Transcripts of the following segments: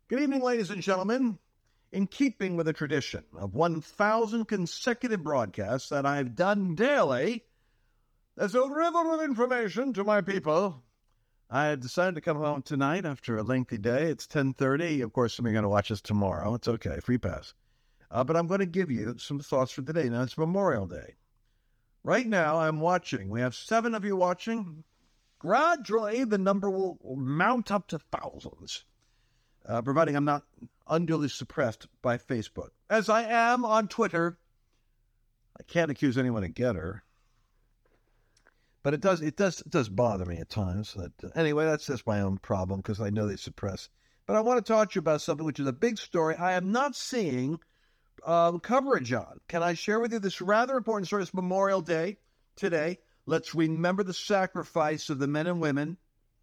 Good evening, ladies and gentlemen. In keeping with the tradition of 1,000 consecutive broadcasts that I've done daily, as a river of information to my people, I had decided to come home tonight after a lengthy day. It's 10:30. Of course, some of you are going to watch us tomorrow. It's okay, free pass. But I'm going to give you some thoughts for today. Now, it's Memorial Day. Right now, I'm watching. We have 7 of you watching. Gradually, the number will mount up to thousands, providing I'm not unduly suppressed by Facebook, as I am on Twitter. I can't accuse anyone of Getter, but it does bother me at times. Anyway, that's just my own problem because I know they suppress. But I want to talk to you about something which is a big story I am not seeing coverage on. Can I share with you this rather important story? It's Memorial Day today. Let's remember the sacrifice of the men and women,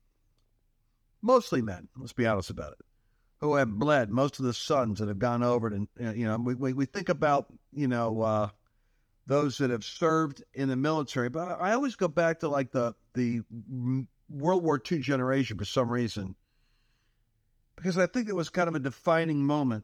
mostly men, let's be honest about it, who have bled, most of the sons that have gone over to, we think about, those that have served in the military, but I always go back to like the World War II generation for some reason, because I think it was kind of a defining moment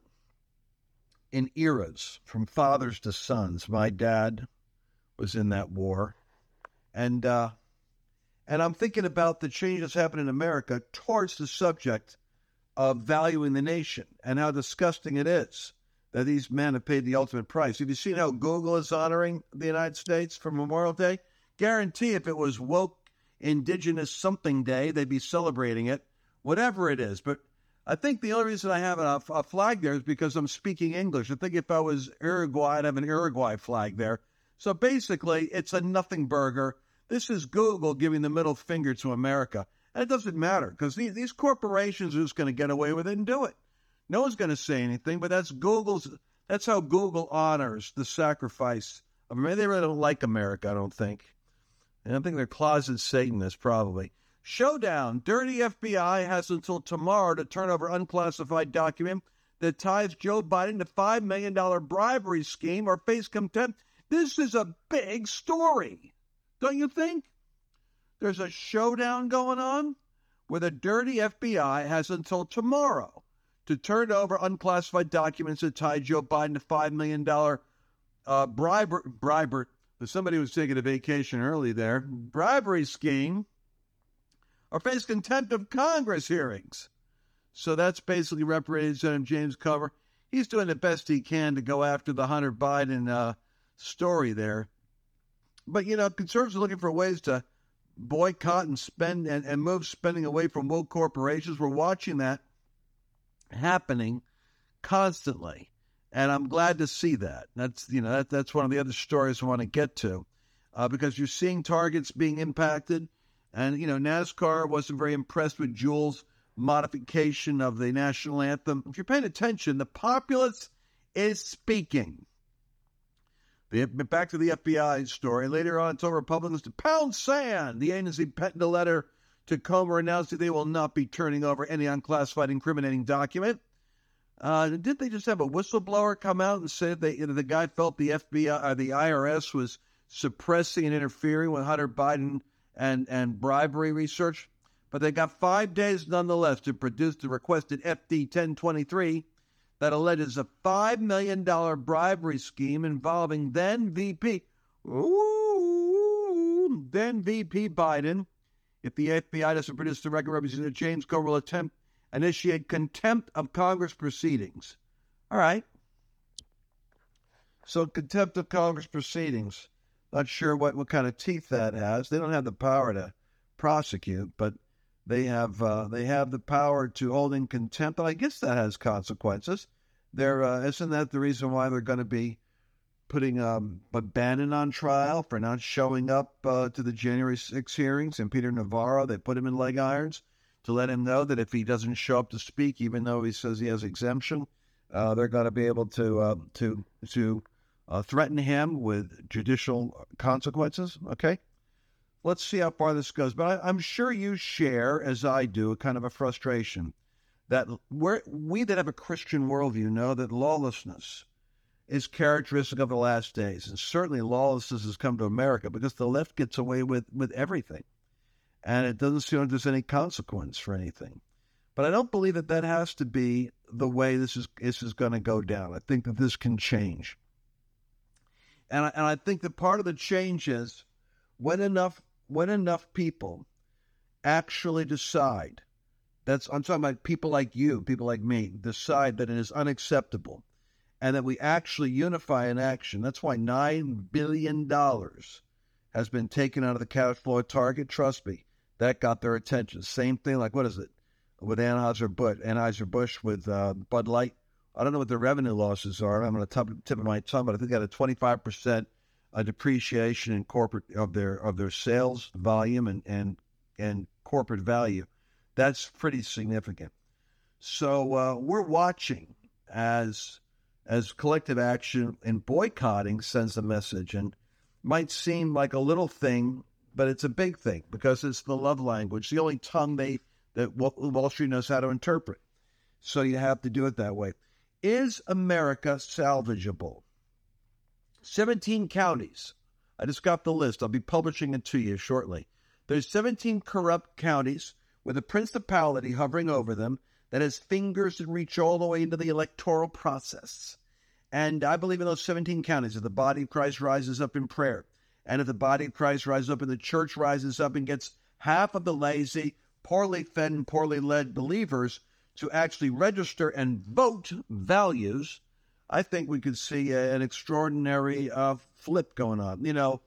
in eras from fathers to sons. My dad was in that war, and I'm thinking about the change that's happened in America towards the subject of valuing the nation and how disgusting it is that these men have paid the ultimate price. Have you seen how Google is honoring the United States for Memorial Day? Guarantee if it was woke indigenous something day, they'd be celebrating it, whatever it is. But I think the only reason I have a flag there is because I'm speaking English. I think if I was Uruguay, I'd have an Uruguay flag there. So basically, it's a nothing burger. This is Google giving the middle finger to America. And it doesn't matter because these corporations are just going to get away with it and do it. No one's going to say anything, but that's how Google honors the sacrifice of America. They really don't like America, I don't think. And I think they're closet Satanists, probably. Showdown. Dirty FBI has until tomorrow to turn over unclassified document that ties Joe Biden to $5 million bribery scheme or face contempt. This is a big story, don't you think? There's a showdown going on where the dirty FBI has until tomorrow to turn over unclassified documents that tie Joe Biden to $5 million bribery. Somebody was taking a vacation early there. Bribery scheme or face contempt of Congress hearings. So that's basically Representative James Comer. He's doing the best he can to go after the Hunter Biden story there. But, conservatives are looking for ways to boycott and spend and move spending away from woke corporations. We're watching that happening constantly, and I'm glad to see that. That's one of the other stories I want to get to, because you're seeing targets being impacted, and NASCAR wasn't very impressed with Jules' modification of the national anthem. If you're paying attention, the populace is speaking. Back to the FBI story. Later on, told Republicans to pound sand. The agency penned a letter to Comer announced that they will not be turning over any unclassified incriminating document. Did they just have a whistleblower come out and say that the guy felt the FBI or the IRS was suppressing and interfering with Hunter Biden and bribery research? But they got 5 days nonetheless to produce the requested FD 1023 that alleges a $5 million bribery scheme involving then VP Biden. If the FBI doesn't produce the record, Representative James Comer will initiate contempt of Congress proceedings. All right. So contempt of Congress proceedings. Not sure what kind of teeth that has. They don't have the power to prosecute, but they have the power to hold in contempt. And I guess that has consequences. Isn't that the reason why they're going to be putting Bannon on trial for not showing up to the January 6 hearings, and Peter Navarro? They put him in leg irons to let him know that if he doesn't show up to speak, even though he says he has exemption, they're going to be able to threaten him with judicial consequences. Okay, let's see how far this goes. But I'm sure you share, as I do, a kind of a frustration that we that have a Christian worldview know that lawlessness is characteristic of the last days. And certainly lawlessness has come to America because the left gets away with everything. And it doesn't seem like there's any consequence for anything. But I don't believe that has to be the way this is going to go down. I think that this can change. And I think that part of the change is when enough people actually decide, I'm talking about people like you, people like me, decide that it is unacceptable and that we actually unify in action. That's why $9 billion has been taken out of the cash flow at Target. Trust me, that got their attention. Same thing, like, what is it, with Anheuser-Busch with Bud Light. I don't know what their revenue losses are. I'm on the tip of my tongue, but I think they had a 25% depreciation in corporate of their sales volume and corporate value. That's pretty significant. So we're watching as collective action and boycotting sends a message, and might seem like a little thing, but it's a big thing because it's the love language, the only tongue that Wall Street knows how to interpret. So you have to do it that way. Is America salvageable? 17 counties. I just got the list. I'll be publishing it to you shortly. There's 17 corrupt counties with a principality hovering over them that has fingers that reach all the way into the electoral process. And I believe in those 17 counties, if the body of Christ rises up in prayer, and if the body of Christ rises up and the church rises up and gets half of the lazy, poorly fed and poorly led believers to actually register and vote values, I think we could see an extraordinary flip going on. You know,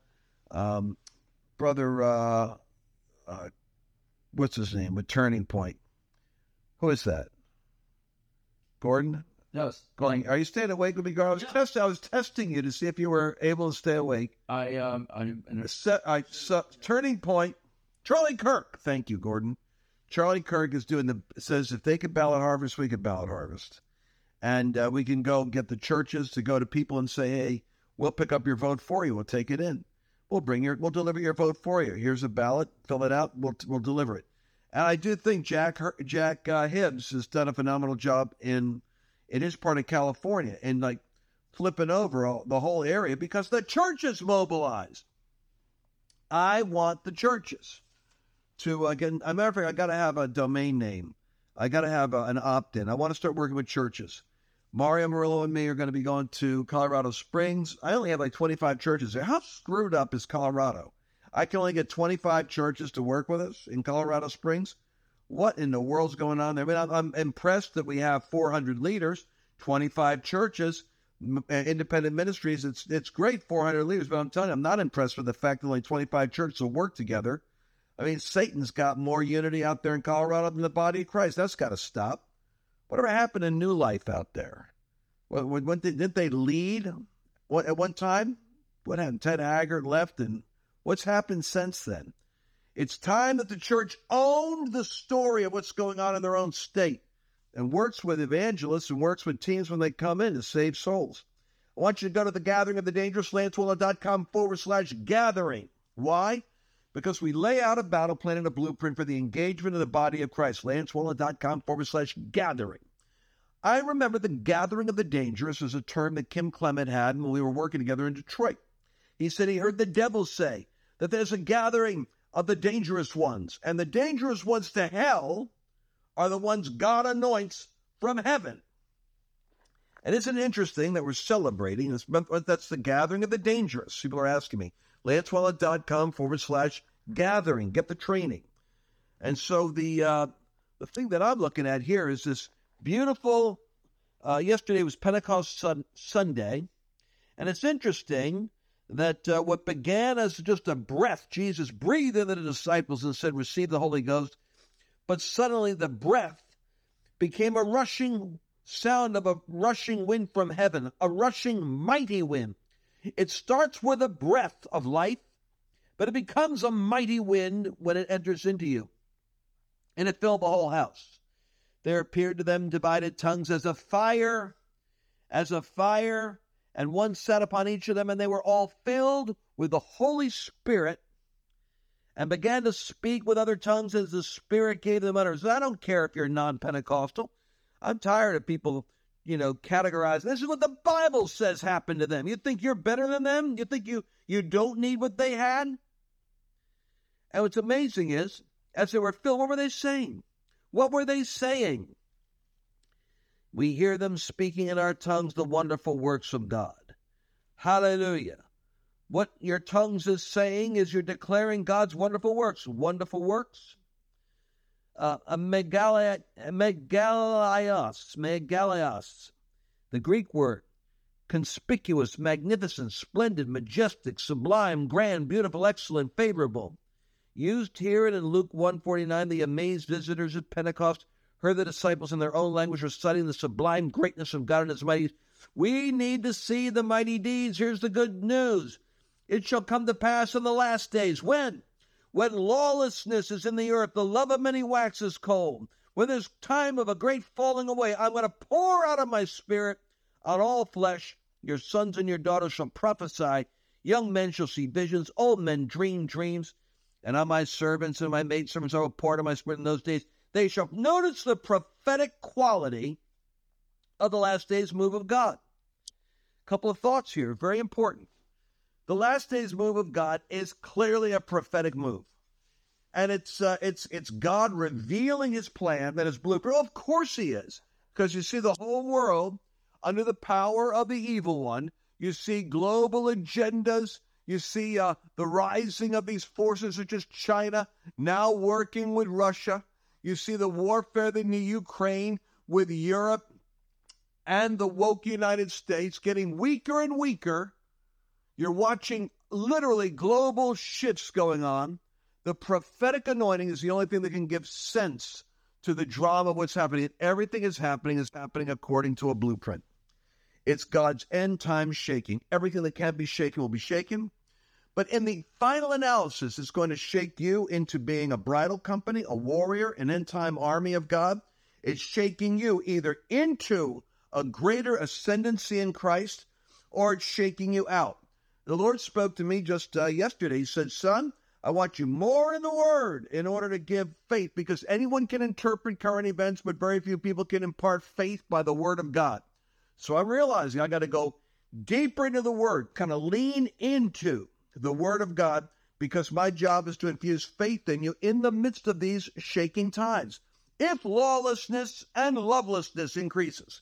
brother, what's his name, with Turning Point? Who is that? Gordon? Yes. Going, are you staying awake with me, Gar? I was testing you to see if you were able to stay awake. Turning Point, Charlie Kirk. Thank you, Gordon. Charlie Kirk is says if they could ballot harvest, we could ballot harvest. And we can go get the churches to go to people and say, hey, we'll pick up your vote for you. We'll take it in. We'll deliver your vote for you. Here's a ballot. Fill it out. We'll deliver it. And I do think Jack Hibbs has done a phenomenal job in his part of California and like flipping over the whole area because the churches mobilized. I want the churches to, again, as a matter of fact, I got to have a domain name. I got to have an opt-in. I want to start working with churches. Mario Murillo and me are going to be going to Colorado Springs. I only have like 25 churches there. How screwed up is Colorado? I can only get 25 churches to work with us in Colorado Springs. What in the world's going on there? I mean, I'm impressed that we have 400 leaders, 25 churches, independent ministries. It's great, 400 leaders, but I'm telling you, I'm not impressed with the fact that only 25 churches will work together. I mean, Satan's got more unity out there in Colorado than the body of Christ. That's got to stop. Whatever happened to New Life out there? Didn't they lead at one time? What happened? Ted Haggard left, and what's happened since then? It's time that the church owned the story of what's going on in their own state and works with evangelists and works with teams when they come in to save souls. I want you to go to the gathering of the dangerous, lancewallnah.com/gathering. Why? Because we lay out a battle plan and a blueprint for the engagement of the body of Christ. lancewallnah.com/gathering. I remember the gathering of the dangerous as a term that Kim Clement had when we were working together in Detroit. He said he heard the devil say that there's a gathering of the dangerous ones, and the dangerous ones to hell are the ones God anoints from heaven. And isn't it interesting that we're celebrating? That's the gathering of the dangerous. People are asking me, lancewallnah.com/gathering. Get the training. And so the thing that I'm looking at here is this beautiful, yesterday was Pentecost Sunday, and it's interesting that what began as just a breath, Jesus breathed into the disciples and said, receive the Holy Ghost, but suddenly the breath became a rushing sound of a rushing wind from heaven, a rushing mighty wind. It starts with a breath of life, but it becomes a mighty wind when it enters into you. And it filled the whole house. There appeared to them divided tongues as a fire, and one sat upon each of them, and they were all filled with the Holy Spirit and began to speak with other tongues as the Spirit gave them utterance. I don't care if you're non-Pentecostal. I'm tired of people, categorizing. This is what the Bible says happened to them. You think you're better than them? You think you don't need what they had? And what's amazing is, as they were filled, what were they saying? What were they saying? We hear them speaking in our tongues the wonderful works of God. Hallelujah. What your tongues is saying is you're declaring God's wonderful works. Wonderful works. Megalios, the Greek word, conspicuous, magnificent, splendid, majestic, sublime, grand, beautiful, excellent, favorable. Used here and in Luke 1:49, the amazed visitors at Pentecost heard the disciples in their own language reciting the sublime greatness of God and his mighty. We need to see the mighty deeds. Here's the good news. It shall come to pass in the last days. When? When lawlessness is in the earth, the love of many waxes cold. When there's time of a great falling away, I'm going to pour out of my spirit on all flesh. Your sons and your daughters shall prophesy. Young men shall see visions. Old men dream dreams. And on my servants and my maidservants I will pour out of my spirit in those days. They shall notice the prophetic quality of the last days move of God. A couple of thoughts here, very important. The last days move of God is clearly a prophetic move. And it's God revealing his plan, that his blueprint. Of course he is. Because you see the whole world under the power of the evil one. You see global agendas. You see the rising of these forces such as China now working with Russia. You see the warfare in the Ukraine with Europe and the woke United States getting weaker and weaker. You're watching literally global shifts going on. The prophetic anointing is the only thing that can give sense to the drama of what's happening. Everything is happening according to a blueprint. It's God's end time shaking. Everything that can be shaken will be shaken. But in the final analysis, it's going to shake you into being a bridal company, a warrior, an end-time army of God. It's shaking you either into a greater ascendancy in Christ, or it's shaking you out. The Lord spoke to me just yesterday. He said, son, I want you more in the Word in order to give faith, because anyone can interpret current events, but very few people can impart faith by the Word of God. So I'm realizing I got to go deeper into the Word, kind of lean into the Word of God, because my job is to infuse faith in you in the midst of these shaking times. If lawlessness and lovelessness increases,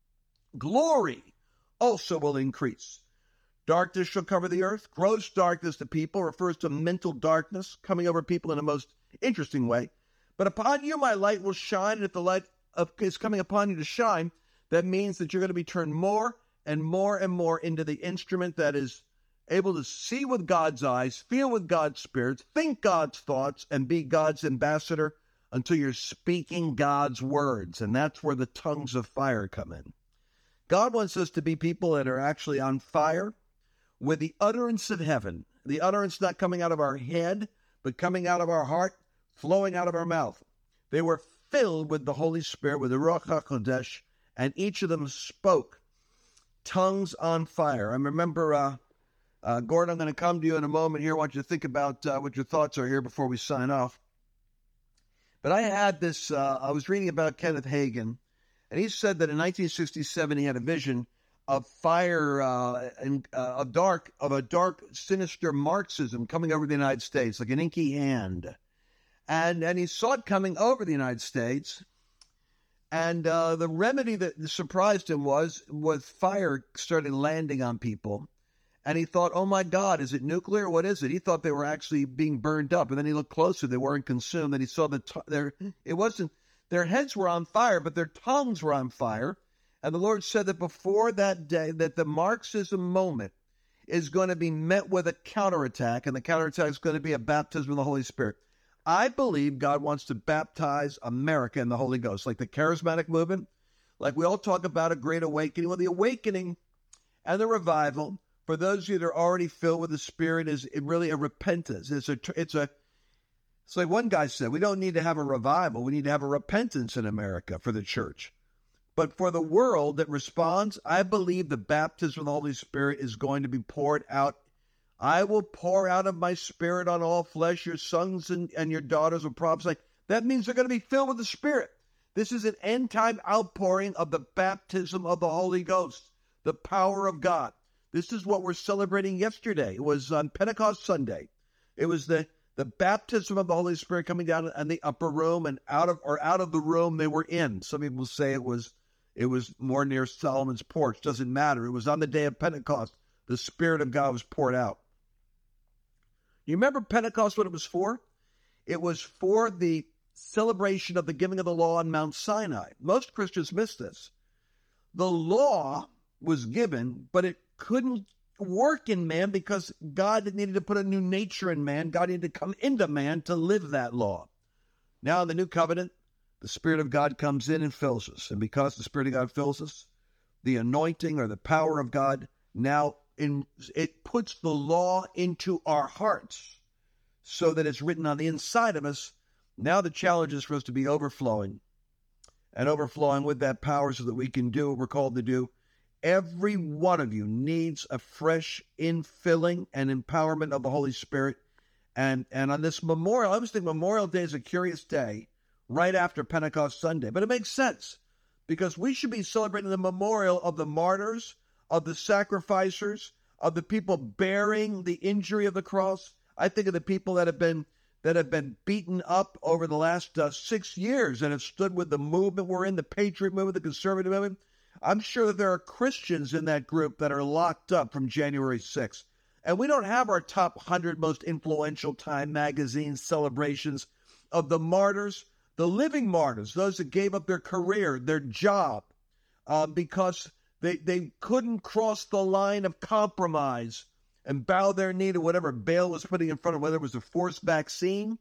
glory also will increase. Darkness shall cover the earth. Gross darkness to people refers to mental darkness coming over people in a most interesting way. But upon you my light will shine, and if the light is coming upon you to shine, that means that you're going to be turned more and more and more into the instrument that is able to see with God's eyes, feel with God's spirit, think God's thoughts, and be God's ambassador until you're speaking God's words. And that's where the tongues of fire come in. God wants us to be people that are actually on fire with the utterance of heaven. The utterance not coming out of our head, but coming out of our heart, flowing out of our mouth. They were filled with the Holy Spirit, with the Ruach HaKodesh, and each of them spoke tongues on fire. I remember... Gordon, I'm going to come to you in a moment here. I want you to think about what your thoughts are here before we sign off. But I had this, I was reading about Kenneth Hagin, and he said that in 1967 he had a vision of fire, a dark, sinister Marxism coming over the United States, like an inky hand. And he saw it coming over the United States. And the remedy that surprised him was fire started landing on people. And he thought, oh my God, is it nuclear? What is it? He thought they were actually being burned up. And then he looked closer. They weren't consumed. And he saw their heads were on fire, but their tongues were on fire. And the Lord said that before that day, that the Marxism moment is going to be met with a counterattack. And the counterattack is going to be a baptism of the Holy Spirit. I believe God wants to baptize America in the Holy Ghost, like the charismatic movement. Like we all talk about a great awakening. Well, the awakening and the revival, for those of you that are already filled with the Spirit, is really a repentance. It's like one guy said, we don't need to have a revival. We need to have a repentance in America for the church. But for the world that responds, I believe the baptism of the Holy Spirit is going to be poured out. I will pour out of my Spirit on all flesh. Your sons and your daughters will prophesy. That means they're going to be filled with the Spirit. This is an end-time outpouring of the baptism of the Holy Ghost, the power of God. This is what we're celebrating yesterday. It was on Pentecost Sunday. It was the baptism of the Holy Spirit coming down in the upper room and out of the room they were in. Some people say it was It was more near Solomon's porch. Doesn't matter. It was on the day of Pentecost. The Spirit of God was poured out. You remember Pentecost, what it was for? It was for the celebration of the giving of the law on Mount Sinai. Most Christians miss this. The law was given, but it couldn't work in man because God needed to put a new nature in man. God needed to come into man to live that law. Now in the new covenant, the Spirit of God comes in and fills us. And because the Spirit of God fills us, the anointing or the power of God now it puts the law into our hearts so that it's written on the inside of us. Now the challenge is for us to be overflowing and overflowing with that power so that we can do what we're called to do. Every one of you needs a fresh infilling and empowerment of the Holy Spirit. And on this memorial, I always think Memorial Day is a curious day right after Pentecost Sunday. But it makes sense because we should be celebrating the memorial of the martyrs, of the sacrificers, of the people bearing the injury of the cross. I think of the people that have been beaten up over the last 6 years and have stood with the movement we're in, the Patriot movement, the conservative movement. I'm sure that there are Christians in that group that are locked up from January 6th. And we don't have our top 100 most influential Time magazine celebrations of the martyrs, the living martyrs, those that gave up their career, their job, because they couldn't cross the line of compromise and bow their knee to whatever Baal was putting in front of, whether it was a forced vaccine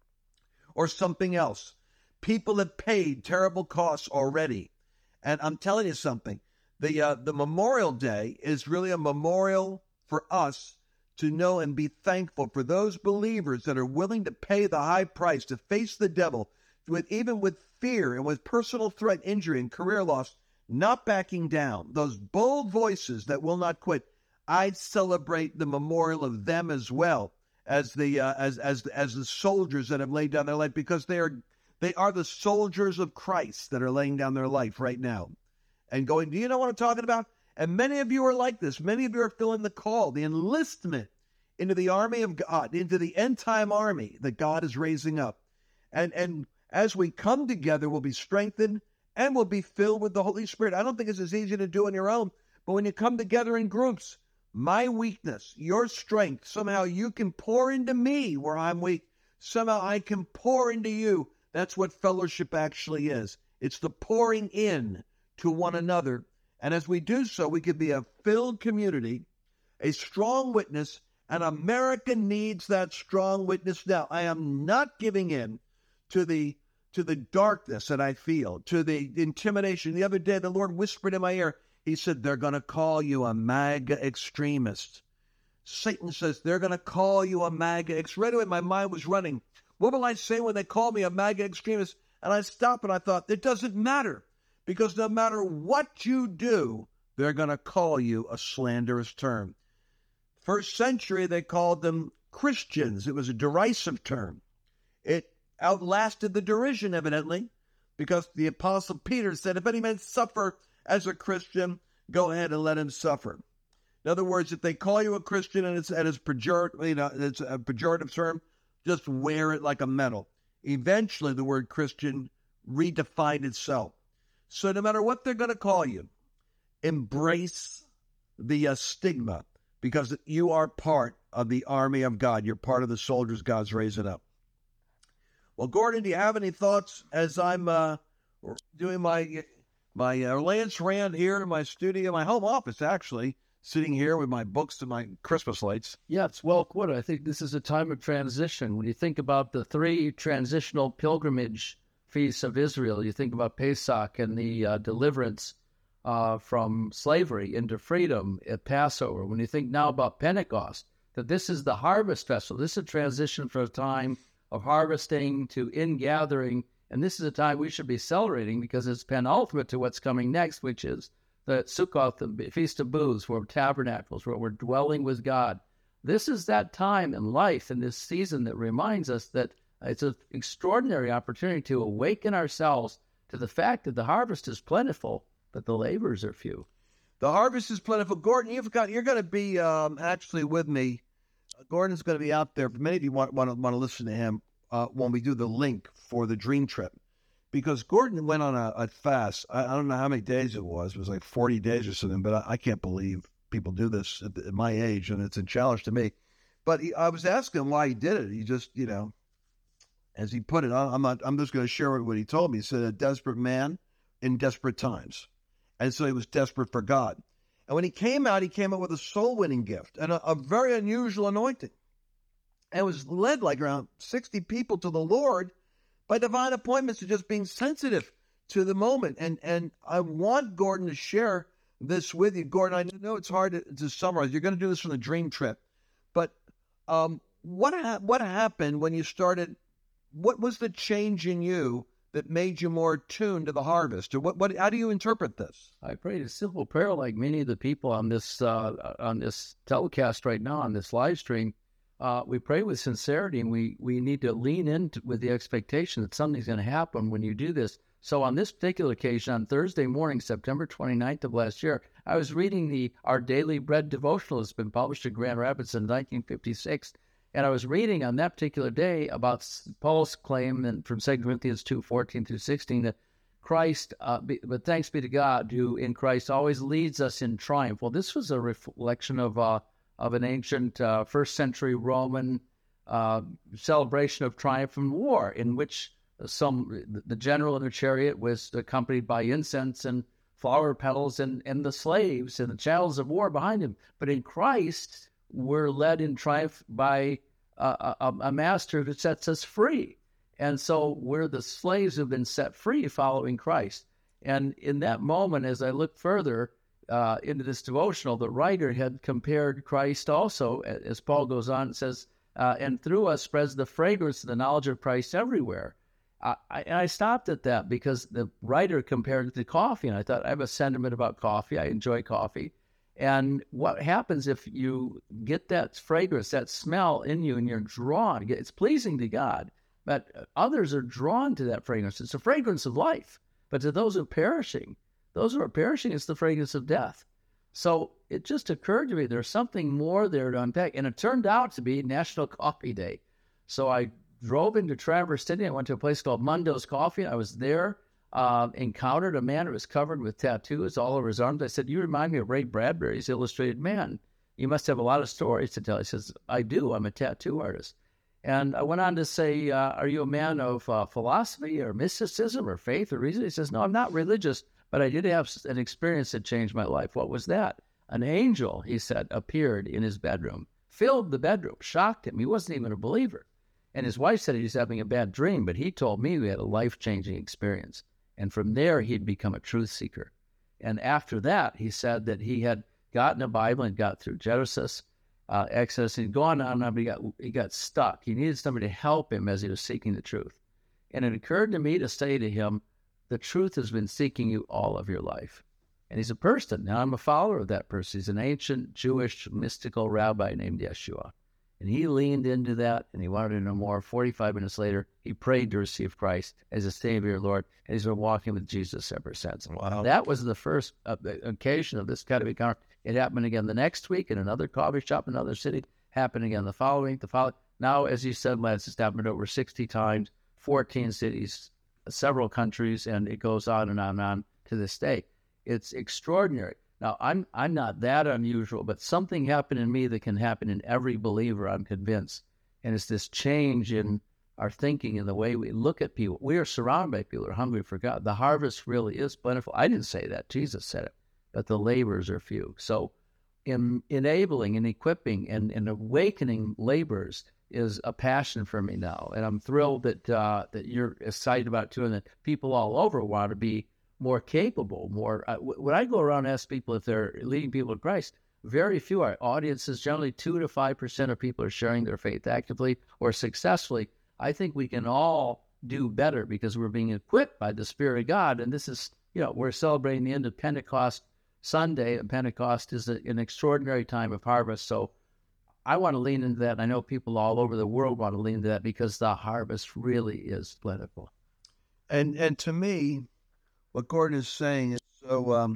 or something else. People have paid terrible costs already. And I'm telling you something, the Memorial Day is really a memorial for us to know and be thankful for those believers that are willing to pay the high price, to face the devil, even with fear and with personal threat, injury, and career loss, not backing down. Those bold voices that will not quit. I celebrate the memorial of them as well as the soldiers that have laid down their life, because they are the soldiers of Christ that are laying down their life right now and going, do you know what I'm talking about? And many of you are like this. Many of you are feeling the call, the enlistment into the army of God, into the end-time army that God is raising up. And as we come together, we'll be strengthened and we'll be filled with the Holy Spirit. I don't think it's as easy to do on your own, but when you come together in groups, my weakness, your strength, somehow you can pour into me where I'm weak. Somehow I can pour into you. That's what fellowship actually is. It's the pouring in to one another. And as we do so, we can be a filled community, a strong witness, and America needs that strong witness now. I am not giving in to the darkness that I feel, to the intimidation. The other day, the Lord whispered in my ear, he said, they're going to call you a MAGA extremist. Satan says, they're going to call you a MAGA extremist. Right away, my mind was running. What will I say when they call me a MAGA extremist? And I stopped and I thought, it doesn't matter. Because no matter what you do, they're going to call you a slanderous term. First century, they called them Christians. It was a derisive term. It outlasted the derision, evidently, because the Apostle Peter said, if any man suffer as a Christian, go ahead and let him suffer. In other words, if they call you a Christian and it's it's a pejorative term, just wear it like a medal. Eventually, the word Christian redefined itself. So no matter what they're going to call you, embrace the stigma, because you are part of the army of God. You're part of the soldiers God's raising up. Well, Gordon, do you have any thoughts as I'm doing my Lance Rand here in my studio, my home office, actually, sitting here with my books and my Christmas lights? Yeah, it's well quoted. I think this is a time of transition. When you think about the three transitional pilgrimage feasts of Israel, you think about Pesach and the deliverance from slavery into freedom at Passover. When you think now about Pentecost, that this is the harvest festival. This is a transition from a time of harvesting to ingathering, and this is a time we should be celebrating because it's penultimate to what's coming next, which is the Sukkot, the Feast of Booths, where tabernacles, where we're dwelling with God. This is that time in life, in this season, that reminds us that it's an extraordinary opportunity to awaken ourselves to the fact that the harvest is plentiful, but the laborers are few. The harvest is plentiful. Gordon, you're going to be actually with me. Gordon's going to be out there. Many of you want to listen to him when we do the link for the dream trip. because Gordon went on a fast. I don't know how many days it was. It was like 40 days or something, but I can't believe people do this at my age, and it's a challenge to me. But I was asking him why he did it. He just, as he put it, I'm just going to share what he told me. He said, a desperate man in desperate times. And so he was desperate for God. And when he came out with a soul-winning gift and a very unusual anointing. And was led like around 60 people to the Lord by divine appointments to just being sensitive to the moment. And I want Gordon to share this with you. Gordon, I know it's hard to summarize. You're going to do this from the dream trip. But what happened when you started? What was the change in you that made you more tuned to the harvest? Or how do you interpret this? I prayed a simple prayer like many of the people on this telecast right now, on this live stream. We pray with sincerity, and we need to lean in with the expectation that something's going to happen when you do this. So on this particular occasion, on Thursday morning, September 29th of last year, I was reading Our Daily Bread devotional. It's been published in Grand Rapids in 1956. And I was reading on that particular day about Paul's claim from 2 Corinthians 2:14 through 16 that Christ, but thanks be to God, who in Christ always leads us in triumph. Well, this was a reflection of an ancient first-century Roman celebration of triumph and war, in which the general in the chariot was accompanied by incense and flower petals and the slaves and the channels of war behind him. But in Christ, we're led in triumph by a master who sets us free. And so we're the slaves who've been set free following Christ. And in that moment, as I look further into this devotional, the writer had compared Christ also, as Paul goes on and says, and through us spreads the fragrance of the knowledge of Christ everywhere. I stopped at that because the writer compared it to coffee, and I thought, I have a sentiment about coffee. I enjoy coffee. And what happens if you get that fragrance, that smell in you, and you're drawn? It's pleasing to God, but others are drawn to that fragrance. It's a fragrance of life. But to those who are perishing, it's the fragrance of death. So it just occurred to me there's something more there to unpack. And it turned out to be National Coffee Day. So I drove into Traverse City. I went to a place called Mundo's Coffee. I was there, encountered a man who was covered with tattoos all over his arms. I said, you remind me of Ray Bradbury's Illustrated Man. You must have a lot of stories to tell. He says, I do. I'm a tattoo artist. And I went on to say, are you a man of philosophy or mysticism or faith or reason? He says, no, I'm not religious, but I did have an experience that changed my life. What was that? An angel, he said, appeared in his bedroom, filled the bedroom, shocked him. He wasn't even a believer. And his wife said he was having a bad dream, but he told me he had a life-changing experience. And from there, he'd become a truth seeker. And after that, he said that he had gotten a Bible and got through Genesis, Exodus, and gone on, but he got stuck. He needed somebody to help him as he was seeking the truth. And it occurred to me to say to him, the truth has been seeking you all of your life. And he's a person. Now, I'm a follower of that person. He's an ancient Jewish mystical rabbi named Yeshua. And he leaned into that, and he wanted to know more. 45 minutes later, he prayed to receive Christ as a Savior, Lord, and he's been walking with Jesus ever since. Wow. That was the first occasion of this kind of encounter. It happened again the next week in another coffee shop in another city, happened again the following. Now, as you said, Lance, it's happened over 60 times, 14 cities, several countries, and it goes on and on to this day. It's extraordinary. Now, I'm not that unusual, but something happened in me that can happen in every believer, I'm convinced. And it's this change in our thinking and the way we look at people. We are surrounded by people who are hungry for God. The harvest really is plentiful. I didn't say that. Jesus said it. But the laborers are few. So enabling and equipping and awakening laborers is a passion for me now. And I'm thrilled that you're excited about it too, and that people all over want to be more capable, when I go around and ask people if they're leading people to Christ, very few. Our audiences, generally 2 to 5% of people are sharing their faith actively or successfully. I think we can all do better because we're being equipped by the Spirit of God. And this is, we're celebrating the end of Pentecost Sunday, and Pentecost is an extraordinary time of harvest. So I want to lean into that. I know people all over the world want to lean into that because the harvest really is plentiful. And to me, what Gordon is saying is so,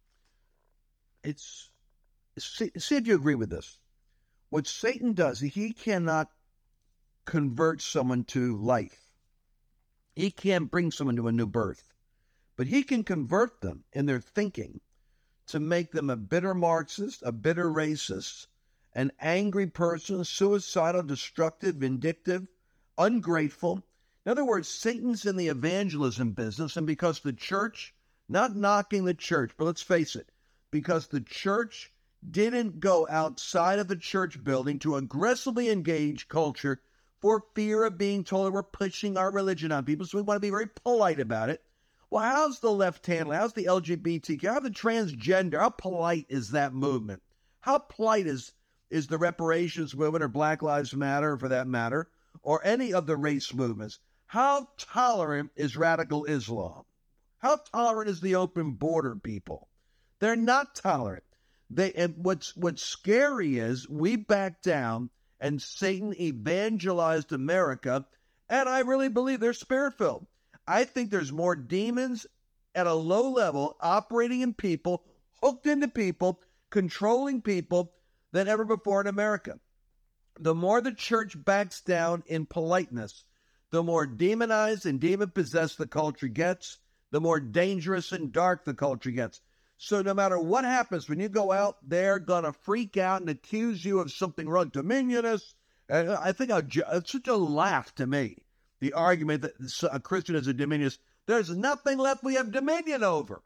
see if you agree with this. What Satan does, he cannot convert someone to life. He can't bring someone to a new birth, but he can convert them in their thinking to make them a bitter Marxist, a bitter racist, an angry person, suicidal, destructive, vindictive, ungrateful. In other words, Satan's in the evangelism business, and because the church, not knocking the church, but let's face it, because the church didn't go outside of the church building to aggressively engage culture for fear of being told that we're pushing our religion on people, so we want to be very polite about it. Well, how's the left handle? How's the LGBTQ? How's the transgender? How polite is that movement? How polite is the reparations movement or Black Lives Matter, for that matter, or any of the race movements? How tolerant is radical Islam? How tolerant is the open border people? They're not tolerant. And what's scary is we backed down and Satan evangelized America, and I really believe they're spirit-filled. I think there's more demons at a low level operating in people, hooked into people, controlling people than ever before in America. The more the church backs down in politeness, the more demonized and demon-possessed the culture gets, the more dangerous and dark the culture gets. So no matter what happens, when you go out, they're going to freak out and accuse you of something wrong. Dominionist. And I think it's such a laugh to me, the argument that a Christian is a dominionist. There's nothing left we have dominion over.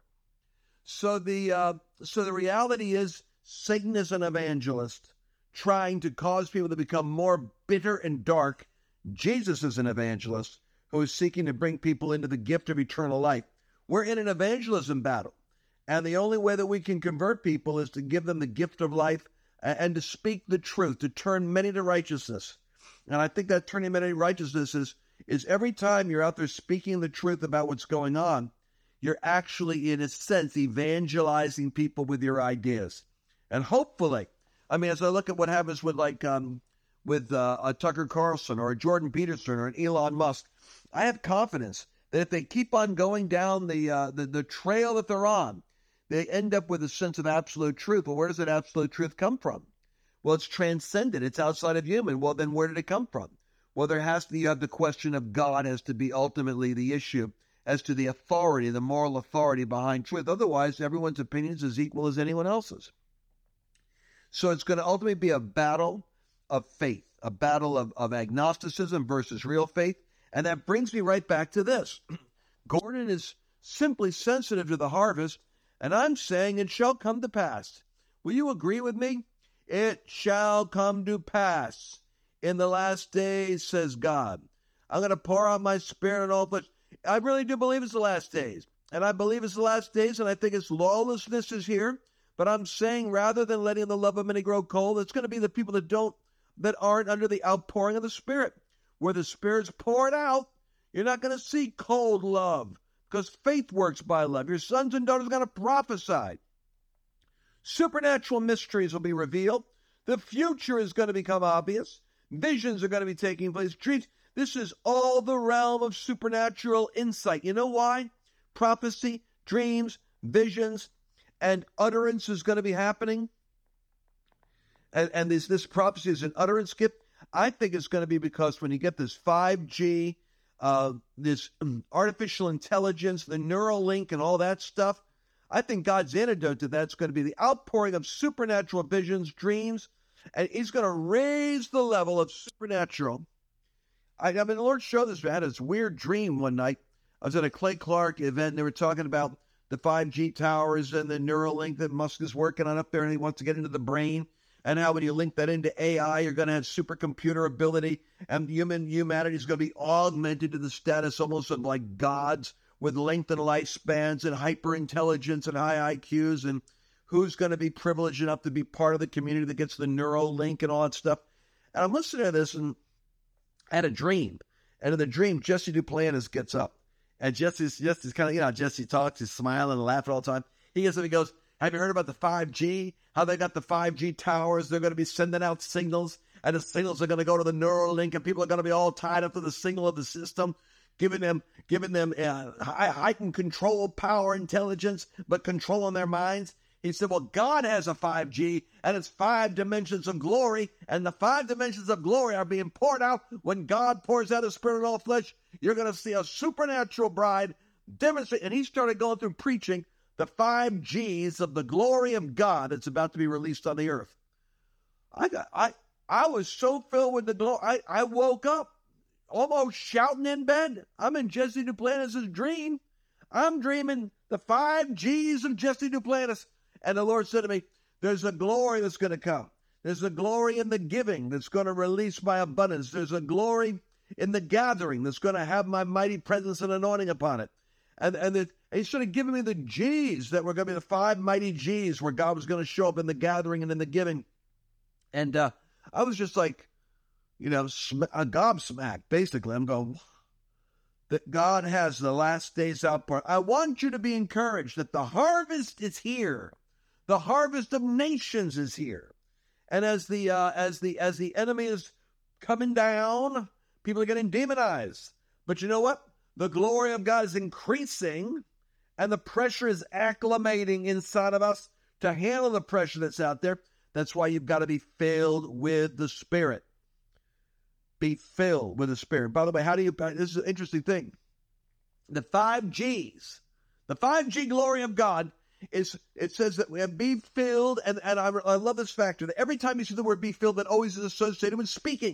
So the reality is Satan is an evangelist trying to cause people to become more bitter and dark. Jesus is an evangelist who is seeking to bring people into the gift of eternal life. We're in an evangelism battle. And the only way that we can convert people is to give them the gift of life and to speak the truth, to turn many to righteousness. And I think that turning many to righteousness is every time you're out there speaking the truth about what's going on, you're actually, in a sense, evangelizing people with your ideas. And hopefully, I mean, as I look at what happens with Tucker Carlson or Jordan Peterson or an Elon Musk, I have confidence that if they keep on going down the trail that they're on, they end up with a sense of absolute truth. Well, where does that absolute truth come from? Well, it's transcendent. It's outside of human. Well, then where did it come from? Well, you have the question of God has to be ultimately the issue as to the authority, the moral authority behind truth. Otherwise, everyone's opinion is as equal as anyone else's. So it's going to ultimately be a battle of faith, a battle of agnosticism versus real faith. And that brings me right back to this. Gordon is simply sensitive to the harvest, and I'm saying it shall come to pass. Will you agree with me? It shall come to pass in the last days, says God. I'm going to pour out my spirit on all flesh. I really do believe it's the last days. And I believe it's the last days, and I think it's lawlessness is here. But I'm saying rather than letting the love of many grow cold, it's going to be the people that aren't under the outpouring of the Spirit. Where the Spirit's poured out, you're not going to see cold love because faith works by love. Your sons and daughters are going to prophesy. Supernatural mysteries will be revealed. The future is going to become obvious. Visions are going to be taking place. Dreams. This is all the realm of supernatural insight. You know why? Prophecy, dreams, visions, and utterance is going to be happening. And this prophecy is an utterance gift. I think it's going to be because when you get this 5G, this artificial intelligence, the Neuralink and all that stuff, I think God's antidote to that is going to be the outpouring of supernatural visions, dreams, and he's going to raise the level of supernatural. I mean, the Lord showed this. I had this weird dream one night. I was at a Clay Clark event, and they were talking about the 5G towers and the Neuralink that Musk is working on up there, and he wants to get into the brain. And how when you link that into AI, you're going to have supercomputer ability, and humanity is going to be augmented to the status almost of like gods with lengthened lifespans and hyper-intelligence and high IQs, and who's going to be privileged enough to be part of the community that gets the Neuralink and all that stuff. And I'm listening to this, and I had a dream. And in the dream, Jesse Duplantis gets up. And Jesse's kind of, Jesse talks, he's smiling and laughing all the time. He gets up and he goes, have you heard about the 5G? How they got the 5G towers? They're going to be sending out signals, and the signals are going to go to the Neuralink, and people are going to be all tied up to the signal of the system, giving them heightened control, power, intelligence, but controlling their minds. He said, well, God has a 5G, and it's 5 dimensions of glory, and the 5 dimensions of glory are being poured out. When God pours out his Spirit in all flesh, you're going to see a supernatural bride demonstrate. And he started going through preaching the 5 G's of the glory of God that's about to be released on the earth. I was so filled with the glory. I woke up almost shouting in bed. I'm in Jesse Duplantis' dream. I'm dreaming the 5 G's of Jesse Duplantis. And the Lord said to me, there's a glory that's going to come. There's a glory in the giving that's going to release my abundance. There's a glory in the gathering that's going to have my mighty presence and anointing upon it. And he started giving me the G's that were going to be the 5 mighty G's where God was going to show up in the gathering and in the giving. And I was just like, a gobsmacked, basically. I'm going, that God has the last days outpoured. I want you to be encouraged that the harvest is here. The harvest of nations is here. And as the enemy is coming down, people are getting demonized. But you know what? The glory of God is increasing, and the pressure is acclimating inside of us to handle the pressure that's out there. That's why you've got to be filled with the Spirit. Be filled with the Spirit. By the way, this is an interesting thing. The 5 G's, the 5G glory of God, it says that we have be filled, and I love this factor, that every time you see the word be filled, that always is associated with speaking.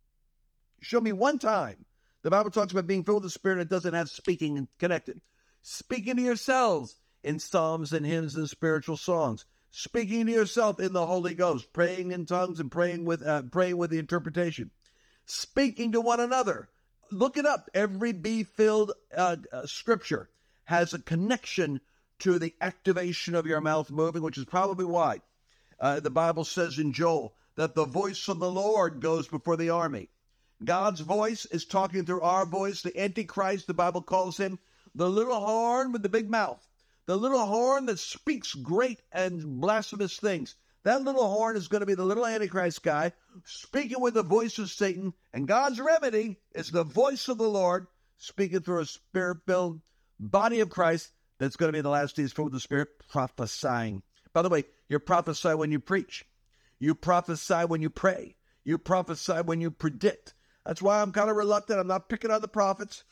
Show me one time the Bible talks about being filled with the Spirit, and it doesn't have speaking connected. Speaking to yourselves in psalms and hymns and spiritual songs. Speaking to yourself in the Holy Ghost, praying in tongues and praying with the interpretation. Speaking to one another. Look it up. Every be-filled scripture has a connection to the activation of your mouth moving, which is probably why the Bible says in Joel that the voice of the Lord goes before the army. God's voice is talking through our voice. The Antichrist, the Bible calls him the little horn with the big mouth. The little horn that speaks great and blasphemous things. That little horn is going to be the little Antichrist guy speaking with the voice of Satan. And God's remedy is the voice of the Lord speaking through a Spirit-filled body of Christ that's going to be in the last days filled with the Spirit, prophesying. By the way, you prophesy when you preach. You prophesy when you pray. You prophesy when you predict. That's why I'm kind of reluctant. I'm not picking on the prophets.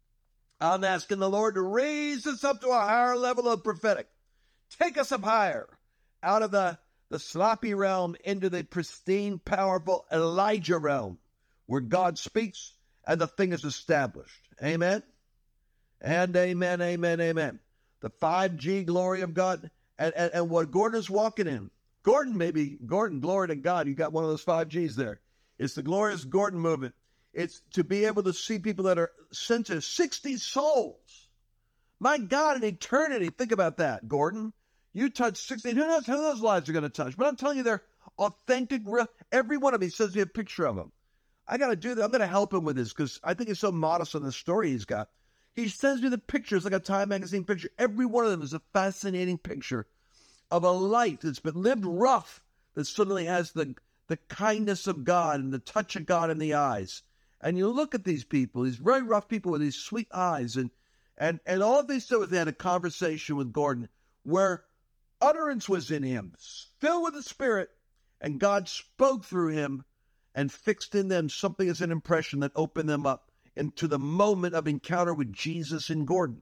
I'm asking the Lord to raise us up to a higher level of prophetic. Take us up higher out of the sloppy realm into the pristine, powerful Elijah realm where God speaks and the thing is established. Amen? And amen, amen, amen. The 5G glory of God and what Gordon is walking in. Gordon, glory to God. You got one of those 5Gs there. It's the glorious Gordon movement. It's to be able to see people that are sent to 60 souls. My God, in eternity, think about that, Gordon. You touch 60. Who knows who those lives are going to touch? But I'm telling you, they're authentic, real. Every one of me sends me a picture of them. I got to do that. I'm going to help him with this because I think he's so modest on the story he's got. He sends me the pictures like a Time magazine picture. Every one of them is a fascinating picture of a life that's been lived rough that suddenly has the kindness of God and the touch of God in the eyes. And you look at these people, these very rough people with these sweet eyes, and all they said was they had a conversation with Gordon where utterance was in him, filled with the Spirit, and God spoke through him and fixed in them something as an impression that opened them up into the moment of encounter with Jesus in Gordon.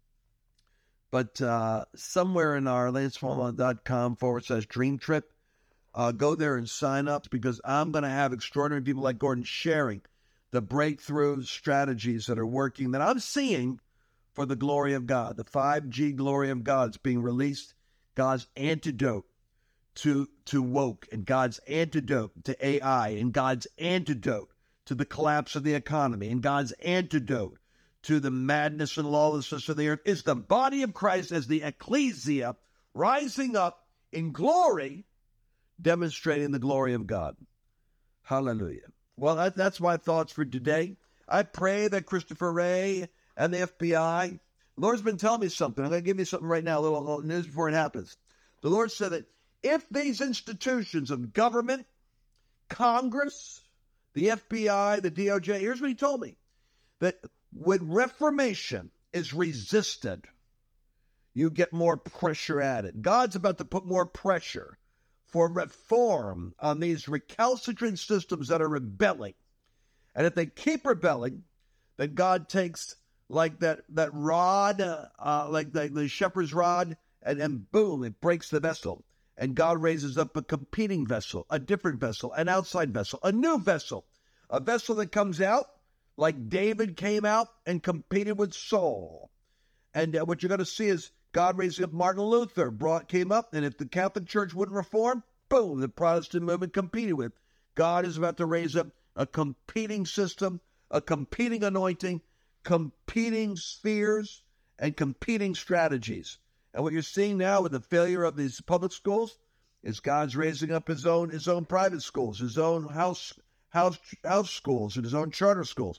But somewhere in our lancefallon.com/dream trip, go there and sign up because I'm going to have extraordinary people like Gordon sharing the breakthrough strategies that are working that I'm seeing for the glory of God. The 5G glory of God is being released. God's antidote to woke, and God's antidote to AI, and God's antidote to the collapse of the economy, and God's antidote to the madness and lawlessness of the earth is the body of Christ as the ecclesia rising up in glory, demonstrating the glory of God. Hallelujah. Well, that's my thoughts for today. I pray that Christopher Wray and the FBI, the Lord's been telling me something. I'm going to give you something right now, a little news before it happens. The Lord said that if these institutions of government, Congress, the FBI, the DOJ, here's what he told me, that when reformation is resisted, you get more pressure added. God's about to put more pressure for reform on these recalcitrant systems that are rebelling. And if they keep rebelling, then God takes like that rod, like the shepherd's rod, and boom, it breaks the vessel. And God raises up a competing vessel, a different vessel, an outside vessel, a new vessel, a vessel that comes out like David came out and competed with Saul. And what you're going to see is God raising up Martin Luther, came up, and if the Catholic Church wouldn't reform, boom, the Protestant movement competed with. God is about to raise up a competing system, a competing anointing, competing spheres, and competing strategies. And what you're seeing now with the failure of these public schools is God's raising up his own private schools, his own house schools, and his own charter schools.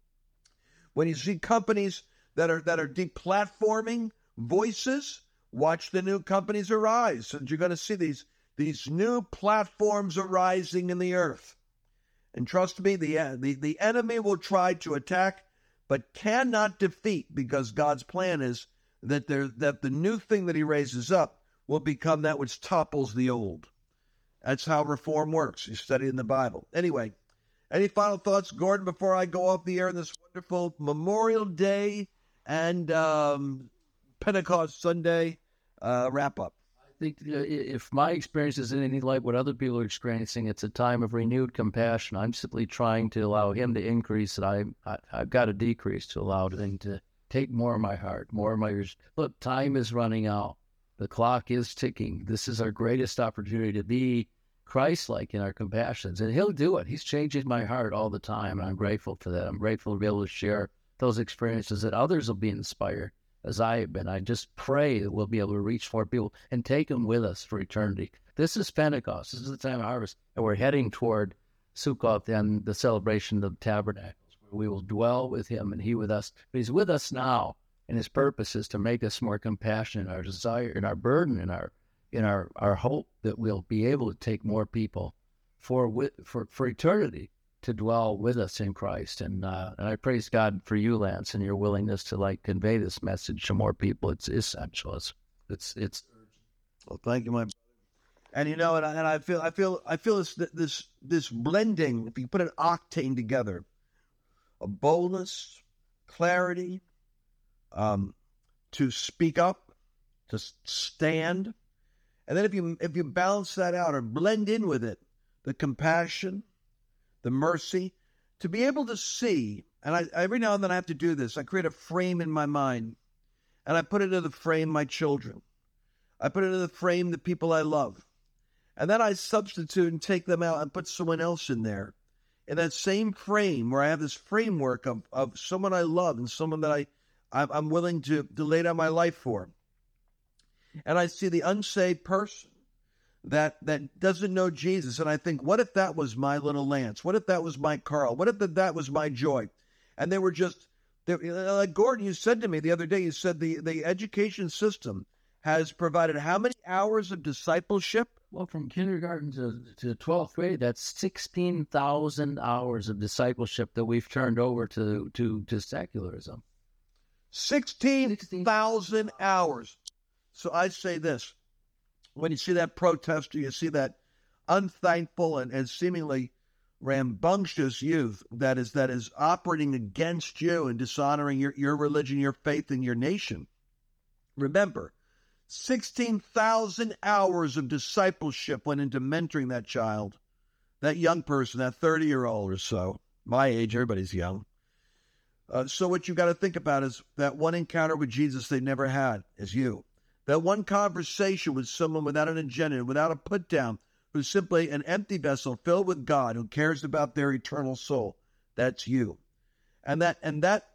When you see companies that are deplatforming voices, watch the new companies arise. And you're going to see these new platforms arising in the earth. And trust me, the enemy will try to attack, but cannot defeat, because God's plan is that the new thing that he raises up will become that which topples the old. That's how reform works. You study in the Bible. Anyway, any final thoughts, Gordon, before I go off the air on this wonderful Memorial Day and Pentecost Sunday wrap up? I think if my experience is anything like what other people are experiencing, it's a time of renewed compassion. I'm simply trying to allow him to increase, and I've got to decrease to allow him to take more of my heart, more of my ears. Look, time is running out. The clock is ticking. This is our greatest opportunity to be Christ-like in our compassions, and he'll do it. He's changing my heart all the time, and I'm grateful for that. I'm grateful to be able to share those experiences, that others will be inspired as I have been. I just pray that we'll be able to reach more people and take them with us for eternity. This is Pentecost. This is the time of harvest, and we're heading toward Sukkot and the celebration of Tabernacles, where we will dwell with him and he with us. But he's with us now, and his purpose is to make us more compassionate, our desire and our burden and our hope that we'll be able to take more people for eternity to dwell with us in Christ. And I praise God for you, Lance, and your willingness to convey this message to more people. It's essential. It's urgent. Well, thank you, my brother. And and I feel this blending. If you put an octane together, a boldness, clarity, to speak up, to stand, and then if you balance that out or blend in with it, the compassion, the mercy, to be able to see. And I every now and then I have to do this. I create a frame in my mind, and I put into the frame my children. I put into the frame the people I love. And then I substitute and take them out and put someone else in there. In that same frame where I have this framework of someone I love and someone that I'm willing to lay down my life for. And I see the unsaved person that doesn't know Jesus. And I think, what if that was my little Lance? What if that was my Carl? What if that was my Joy? And they were just, like Gordon, you said to me the other day, you said the education system has provided how many hours of discipleship? Well, from kindergarten to 12th grade, that's 16,000 hours of discipleship that we've turned over to secularism. 16,000 hours. So I say this, when you see that protester, you see that unthankful and seemingly rambunctious youth that is operating against you and dishonoring your religion, your faith, and your nation. Remember, 16,000 hours of discipleship went into mentoring that child, that young person, that 30-year-old or so. My age, everybody's young. So what you got to think about is that one encounter with Jesus they never had is you. That one conversation with someone without an agenda, without a put down, who's simply an empty vessel filled with God, who cares about their eternal soul. That's you. And that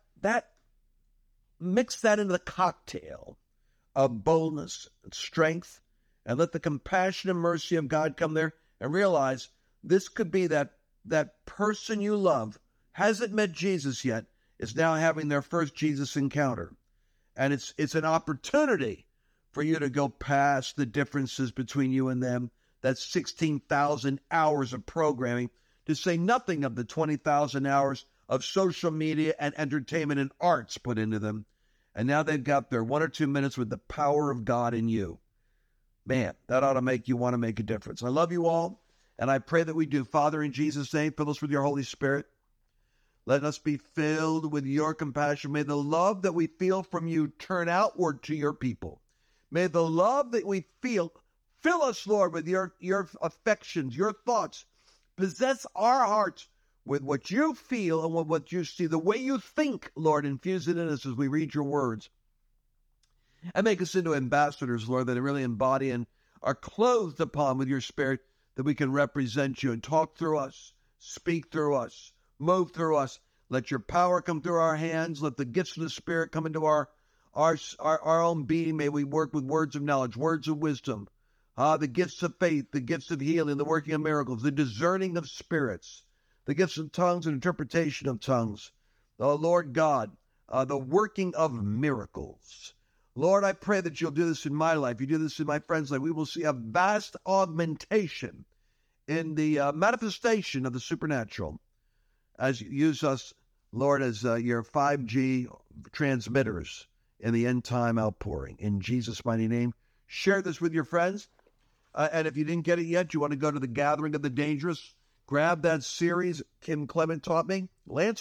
mix that into the cocktail of boldness and strength, and let the compassion and mercy of God come there, and realize this could be that person you love, hasn't met Jesus yet, is now having their first Jesus encounter. And it's an opportunity for you to go past the differences between you and them. That's 16,000 hours of programming, to say nothing of the 20,000 hours of social media and entertainment and arts put into them. And now they've got their 1 or 2 minutes with the power of God in you. Man, that ought to make you want to make a difference. I love you all, and I pray that we do. Father, in Jesus' name, fill us with your Holy Spirit. Let us be filled with your compassion. May the love that we feel from you turn outward to your people. May the love that we feel fill us, Lord, with your affections, your thoughts. Possess our hearts with what you feel and with what you see. The way you think, Lord, infuse it in us as we read your words. And make us into ambassadors, Lord, that really embody and are clothed upon with your Spirit, that we can represent you and talk through us, speak through us, move through us. Let your power come through our hands. Let the gifts of the Spirit come into our own being. May we work with words of knowledge, words of wisdom, the gifts of faith, the gifts of healing, the working of miracles, the discerning of spirits, the gifts of tongues and interpretation of tongues. Oh, Lord God, the working of miracles. Lord, I pray that you'll do this in my life. You do this in my friend's life. We will see a vast augmentation in the manifestation of the supernatural as you use us, Lord, as your 5G transmitters in the end time outpouring. In Jesus' mighty name, share this with your friends. And if you didn't get it yet, you want to go to the Gathering of the Dangerous, grab that series Kim Clement taught me,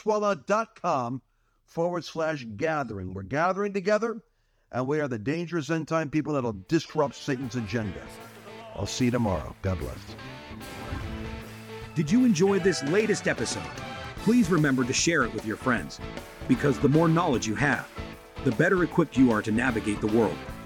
lancewallnut.com/gathering. We're gathering together, and we are the dangerous end time people that will disrupt Satan's agenda. I'll see you tomorrow. God bless. Did you enjoy this latest episode? Please remember to share it with your friends, because the more knowledge you have, the better equipped you are to navigate the world.